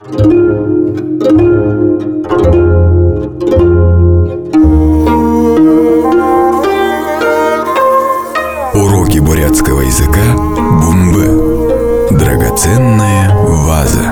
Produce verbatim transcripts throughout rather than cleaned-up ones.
Уроки бурятского языка Бумбы. Драгоценная ваза.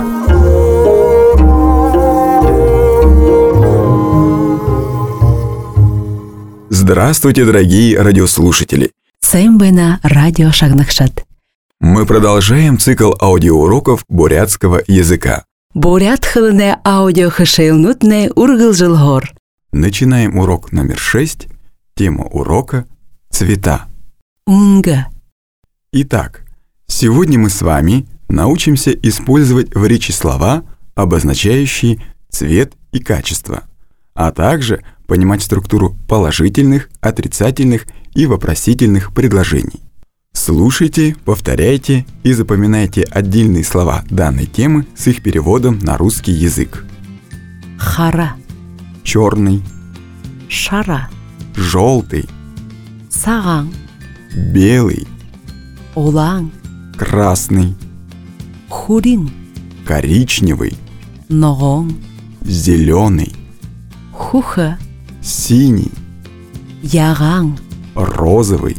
Здравствуйте, дорогие радиослушатели! Сэмбэна радио Шагнахшат. Мы продолжаем цикл аудиоуроков бурятского языка. Бурят хылыне аудио хышейлнутне ургылжылгор. Начинаем урок номер шесть. Тема урока – цвета. Унга. Итак, сегодня мы с вами научимся использовать в речи слова, обозначающие цвет и качество, а также понимать структуру положительных, отрицательных и вопросительных предложений. Слушайте, повторяйте и запоминайте отдельные слова данной темы с их переводом на русский язык. Хара. Черный, Шара. желтый, Саган. белый, Олан. красный, Хурин. коричневый, Ногон. зеленый, Хуха. синий, Яган. розовый,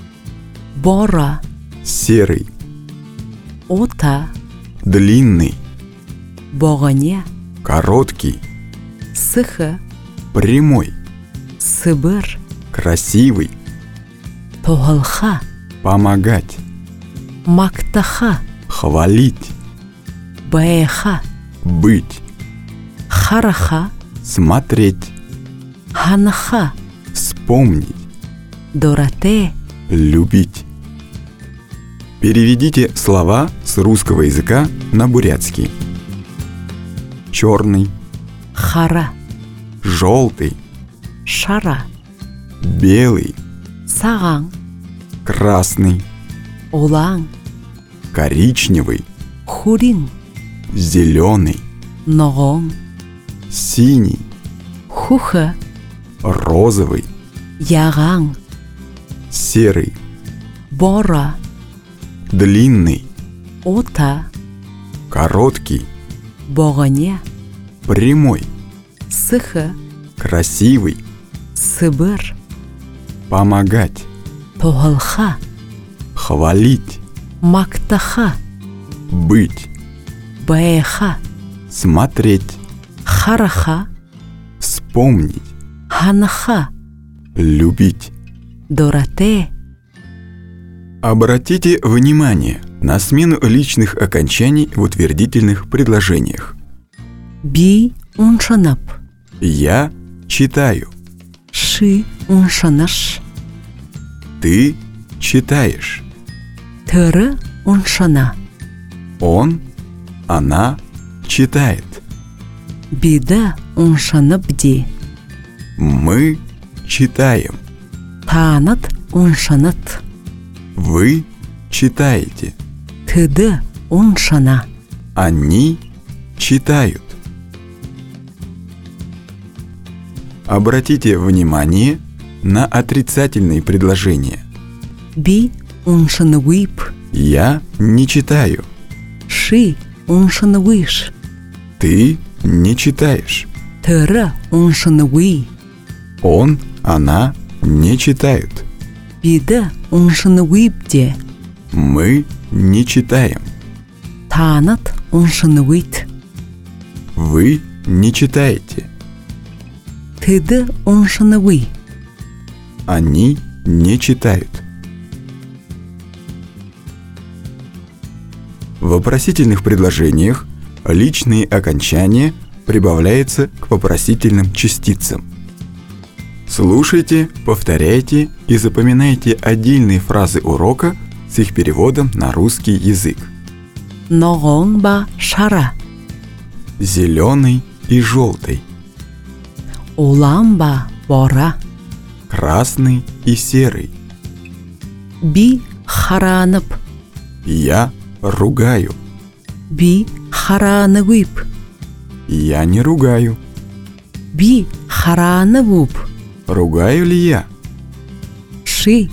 Бора. серый, Ота. длинный, Богоне. короткий, Сыха. прямой, Сыбыр. красивый, Тогалха. помогать, Мактаха. хвалить, Бэха. быть, Хараха. смотреть, Ханаха. вспомнить, Дорате. любить. Переведите слова с русского языка на бурятский. Черный, Хара. желтый, Шара. белый, Саган. красный, Олан. коричневый, Хурин. зеленый, Ногон. синий, Хуха. розовый, Яган. серый, Бора. длинный, Ота. короткий, Богоне. прямой, Сыха. красивый, Сыбыр. помогать, Тогалха. хвалить, Мактаха. быть, Бэха. смотреть, Хараха. вспомнить, Ханаха. любить. Дорате. Обратите внимание на смену личных окончаний в утвердительных предложениях. Би уншанап. Я читаю. Ши уншанаш. Ты читаешь. Тыры уншана. Он, она читает. Бида уншанабди. Мы читаем. Танат уншанат. Вы читаете. Тыды уншана. Они читают. Обратите внимание на отрицательные предложения. Би уншанавип. Я не читаю. Ши уншанавиш. Ты не читаешь. Тыры уншанави. Он, она не читают. Бида уншанавипде. Мы не читаем. Танат уншанавит. Вы не читаете. Тыды уншанави. Они не читают. В вопросительных предложениях личные окончания прибавляются к вопросительным частицам. Слушайте, повторяйте и запоминайте отдельные фразы урока с их переводом на русский язык. Ногонба шара. Зеленый и желтый. Уламба бора. Красный и серый. Би харанып. Я ругаю. Би харанывип. Я не ругаю. Би харанывуп. Ругаю ли я? Ши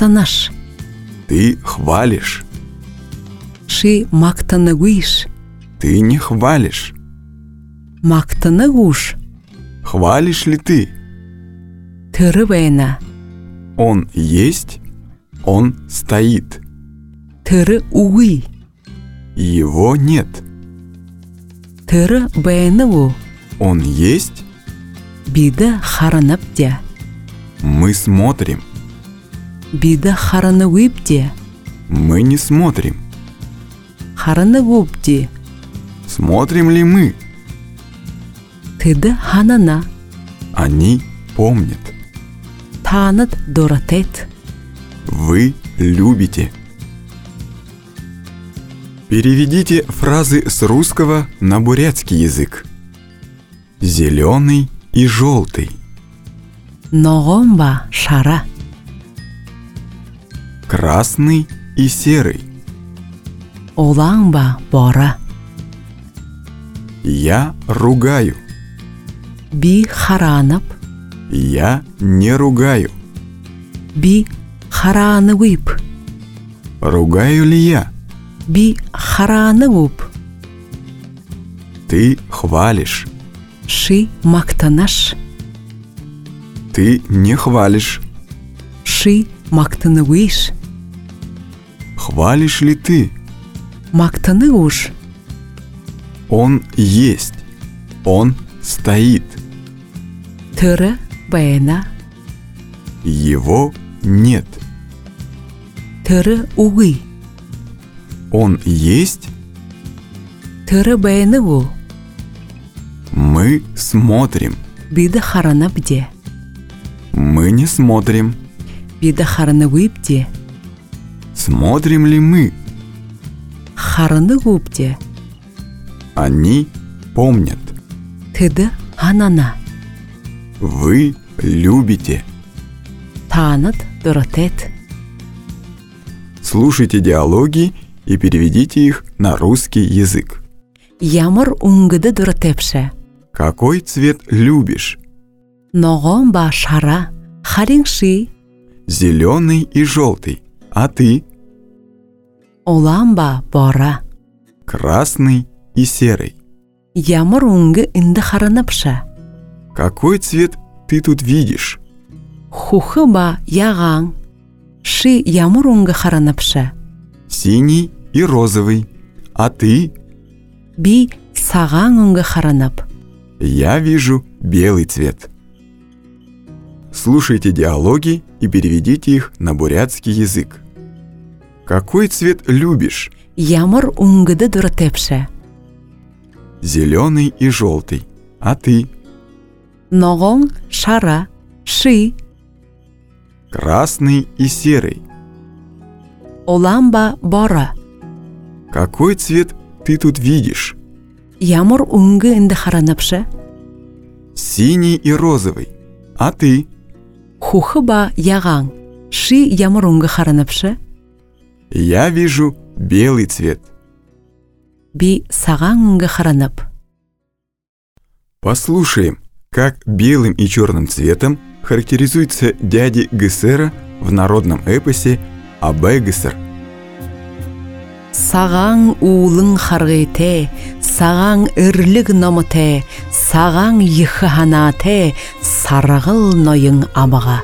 мактанаш. Ты хвалишь. Ши мактанывиш. Ты не хвалишь. Мактыны уж. Хвалишь ли ты? Тыры бэйна. Он есть, он стоит. Тыры угы. Его нет. Тыры бэйна у. Он есть, Бида харанап де. мы смотрим. Бида хараны уип де. Мы не смотрим. Хараны уп де. Смотрим ли мы? Тыды ханана. Они помнят. Танат доратет. Вы любите. Переведите фразы с русского на бурятский язык. Зеленый и желтый. Ногомба шара. Красный и серый. Олаңба бора. Я ругаю. Би харанап. Я не ругаю. Би хараны уип. Ругаю ли я? Би хараны уп. Ты хвалишь. Ши мактанаш. Ты не хвалишь. Ши мактыны уиш. Хвалишь ли ты? Мактыны уж. Он есть. Он стоит. Тыры бэйна. Его нет. Тыры угы. Он есть. Тыры бэйна у. Мы смотрим. Бида харанап де. Мы не смотрим. Бида хараны уип де. Смотрим ли мы? Хараны уп де. Они помнят. Тыды ханана. Вы любите. Танат доратет. Слушайте диалоги и переведите их на русский язык. Ямыр уңгыды доратепше. Какой цвет любишь? Ногомба шара. Харинши. Зеленый и желтый. А ты? Оламба бора. Красный и серый. Ямыр уңгы инды харанапша. Какой цвет ты тут видишь? Хухы ба ягаң. Ши ямыр уңгы харанапша. Синий и розовый. А ты? Би сагаң уңгы харанап. Я вижу белый цвет. Слушайте диалоги и переведите их на бурятский язык. Какой цвет любишь? Ямыр уңгыды доратепше. Зеленый и желтый. А ты? Ногоң шара. Ши. Красный и серый. Оламба бора. Какой цвет ты тут видишь? Ямыр уңгы инды харанапша. Синий и розовый. А ты? Хухы ба ягаң. Ши ямыр уңгы харанапша. Я вижу белый цвет. Би сагаң уңгы харанап. Послушаем, как белым и черным цветом характеризуется дядя Гесера в народном эпосе Абай-Гесер. Сагаң улың харгыте, сагаң ырлык намыте, сагаң йыханате, саргыл ноyың абага.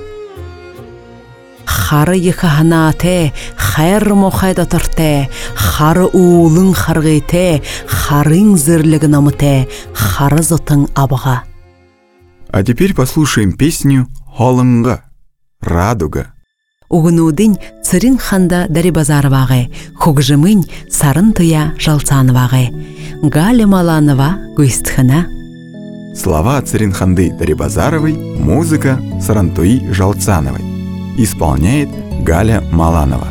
Хары йыханате, хайр мохайда торте, хары улың харгыте, харың зырлык намыте, хары зотың абага. А теперь послушаем песню «Холынга» «Радуга». Угынудың цырын ханда дари базарвағы, хугжымын сарын туя жалцанвағы. Галя Маланова гуистхана. Слова Царинханды Дарибазаровой, музыка Сарантуи Жалцановой. Исполняет Галя Маланова.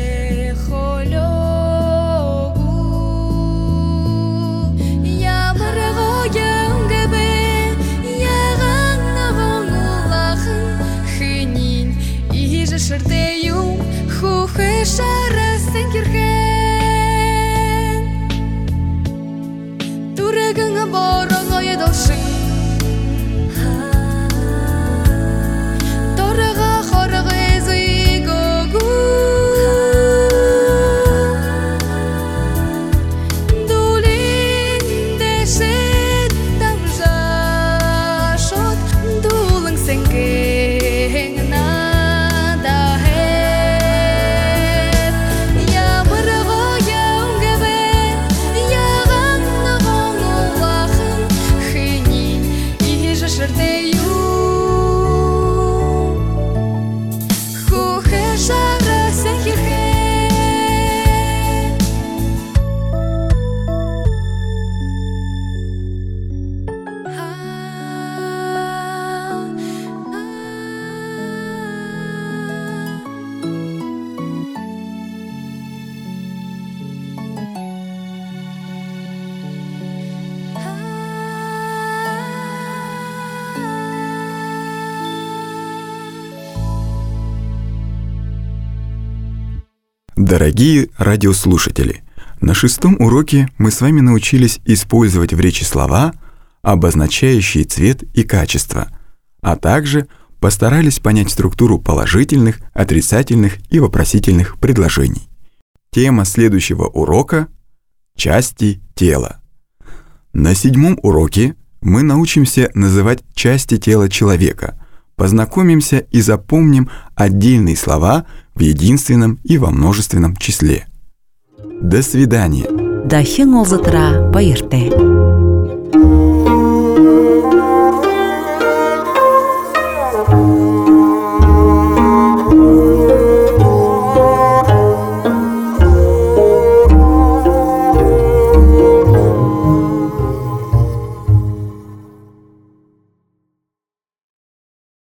Ямыр Дорогие радиослушатели, на шестом уроке мы с вами научились использовать в речи слова, обозначающие цвет и качество, а также постарались понять структуру положительных, отрицательных и вопросительных предложений. Тема следующего урока – части тела. На седьмом уроке мы научимся называть части тела человека, познакомимся и запомним отдельные слова в единственном и во множественном числе. До свидания. Дахи нолзатра поерте.